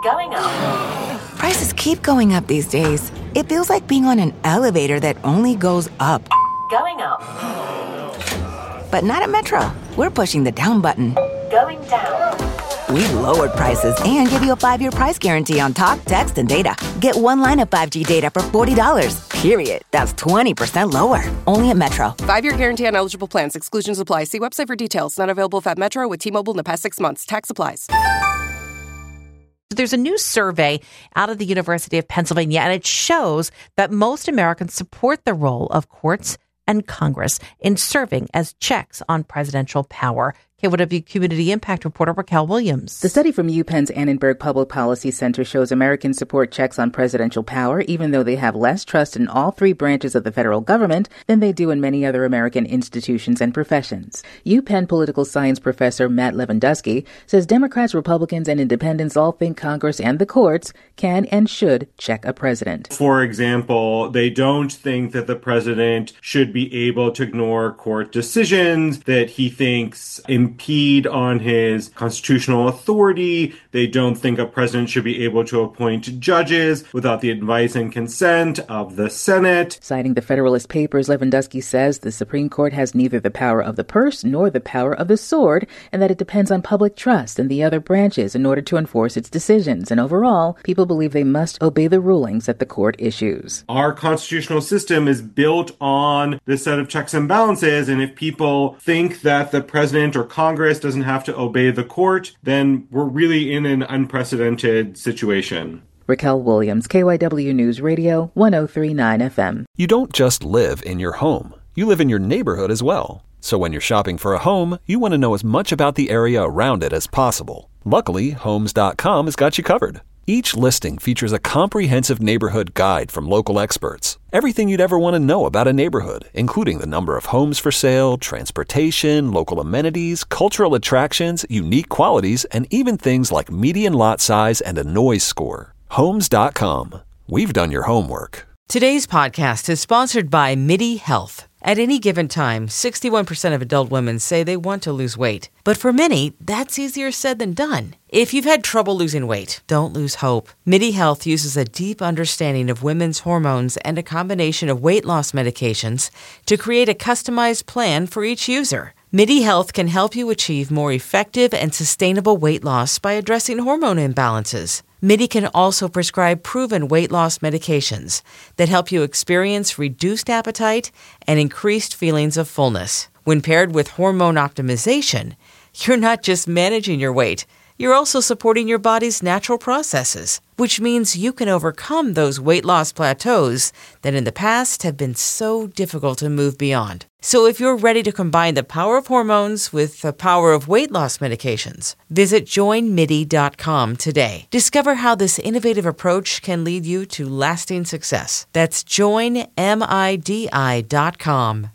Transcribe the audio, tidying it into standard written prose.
Going up. Prices keep going up these days. It feels like being on an elevator that only goes up. Going up. But not at Metro. We're pushing the down button. Going down. We've lowered prices and give you a 5-year price guarantee on talk, text, and data. Get one line of 5G data for $40. Period. That's 20% lower. Only at Metro. 5-year guarantee on eligible plans. Exclusions apply. See website for details. Not available at Metro with T-Mobile in the past 6 months. Tax applies. There's a new survey out of the University of Pennsylvania, and it shows that most Americans support the role of courts and Congress in serving as checks on presidential power. KYW Community Impact reporter Raquel Williams. The study from UPenn's Annenberg Public Policy Center shows Americans support checks on presidential power, even though they have less trust in all three branches of the federal government than they do in many other American institutions and professions. UPenn political science professor Matt Lewandowski says Democrats, Republicans, and independents all think Congress and the courts can and should check a president. For example, they don't think that the president should be able to ignore court decisions that he thinks impede on his constitutional authority. They don't think a president should be able to appoint judges without the advice and consent of the Senate. Citing the Federalist Papers, Lewandowski says the Supreme Court has neither the power of the purse nor the power of the sword, and that it depends on public trust in the other branches in order to enforce its decisions. And overall, people believe they must obey the rulings that the court issues. Our constitutional system is built on this set of checks and balances, and if people think that the president or Congress doesn't have to obey the court, then we're really in an unprecedented situation. Raquel Williams, KYW News Radio, 103.9 FM. You don't just live in your home. You live in your neighborhood as well. So when you're shopping for a home, you want to know as much about the area around it as possible. Luckily, Homes.com has got you covered. Each listing features a comprehensive neighborhood guide from local experts. Everything you'd ever want to know about a neighborhood, including the number of homes for sale, transportation, local amenities, cultural attractions, unique qualities, and even things like median lot size and a noise score. Homes.com. We've done your homework. Today's podcast is sponsored by MIDI Health. At any given time, 61% of adult women say they want to lose weight. But for many, that's easier said than done. If you've had trouble losing weight, don't lose hope. MIDI Health uses a deep understanding of women's hormones and a combination of weight loss medications to create a customized plan for each user. MIDI Health can help you achieve more effective and sustainable weight loss by addressing hormone imbalances. MIDI can also prescribe proven weight loss medications that help you experience reduced appetite and increased feelings of fullness. When paired with hormone optimization, you're not just managing your weight, you're also supporting your body's natural processes, which means you can overcome those weight loss plateaus that in the past have been so difficult to move beyond. So if you're ready to combine the power of hormones with the power of weight loss medications, visit joinmidi.com today. Discover how this innovative approach can lead you to lasting success. That's joinmidi.com.